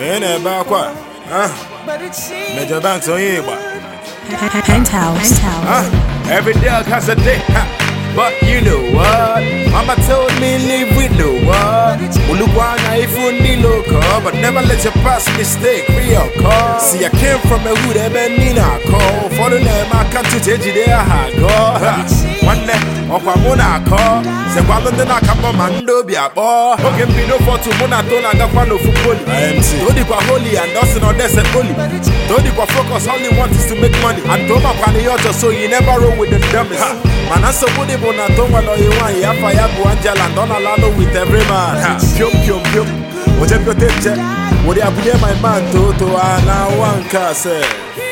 Major Banks on you, Penthouse. every dog has a day, but you know what? Mama told me live with no what? Uluwana if you need local, but never let your past mistake reoccur. See, I came from a hood, Nina call. For the name, I can't change it there, I go. One day, Okwamona call. Say, while the Nakamando be a boy. Okay, be no for to Monatona, Gafano football. I am saying, Todi holy and Dawson or Desert Bully. Todi focus, all he wants is to make money. And Toma Panioto, so you never roll with the dumbest. Man, I saw Woody Bonatoma, you want Yafayabu Angela and Donalano with every man. Pyum. Whatever you take, would you be my man, Toto, and I want Castle.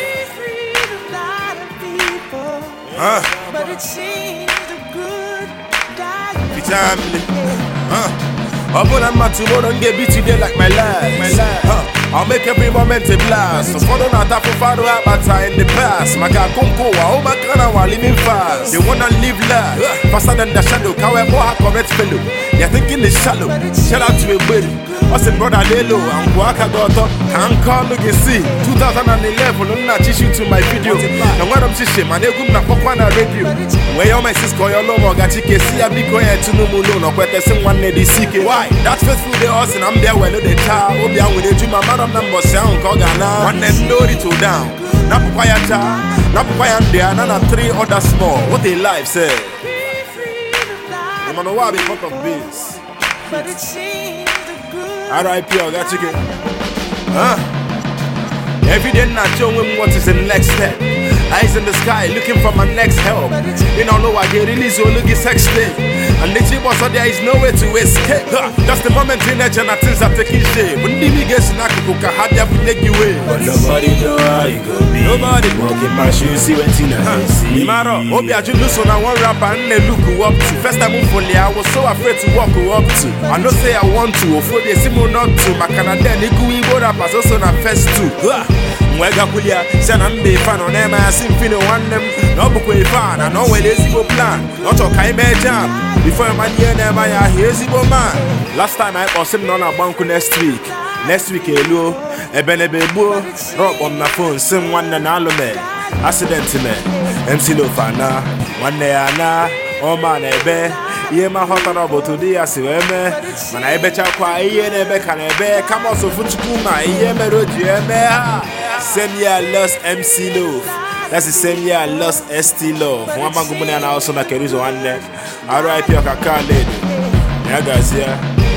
But it seems a good family. I'll put on my tomorrow and get beat today like my life. I'll make every moment a blast. So follow not up for father Abata in the past. My car Conco, oh my God, while living fast. They wanna live life faster than the shadow. However, I correct fellow. They're thinking it's shallow. Shout out to a buddy. What's the brother Lelo and Waka daughter? Can't call look and see. 2011, I'm not issue to my video. And when I'm shishing, my name na Pokwana radio. Where all my sis call your lomo, got you see a big coin to no moon or quite the same one lady seek. Why? That's faithful day us and I'm there when they tell. Obi and with the my madam number sound Kogana. One and no it to down. Napapaya cha, Napapaya and there, and 3 other small. What they life say? I'm on a wabi pot of beans. but it seems a good R.I.P. I got chicken. Every day not showing what is the next step. Eyes in the sky looking for my next help. You don't know I get released or look at sex day. And the cheap was there is nowhere to escape. That's the moment in nature and things are taking shape. When the biggest snack cook a hard to take you away. But nobody know how you go be. Nobody walking my shoes, see what you know. See. Imaro, Obi Ajulu so now one rapper and they look up to. First time fully I was so afraid to walk up to. I know say I want to, or for the simo not to. My Canada, they go Igbo rappers also na first too. Mwega kulia, sana mbe fan on them, I sing fino one them. No book way fan, I know where they go plan. Not a kind of jam. Before my year never here's Igbo man. Last time I was him on a bank next week. Next week, hello, Ebenebebo, rock on my phone, sing one and alume. Accident me, MC Lofana, one day Anna, oh man, Ebe. Ye ma hota robo today asiweme mana ebecha kwa iye nebe kanebe kama so futukuma iye meroji eme ha same year I lost MC Love. That's the same year I lost ST Love. One man gumune na also na keruzo one. R.I.P. Okaka lady. Yeah guys, yeah.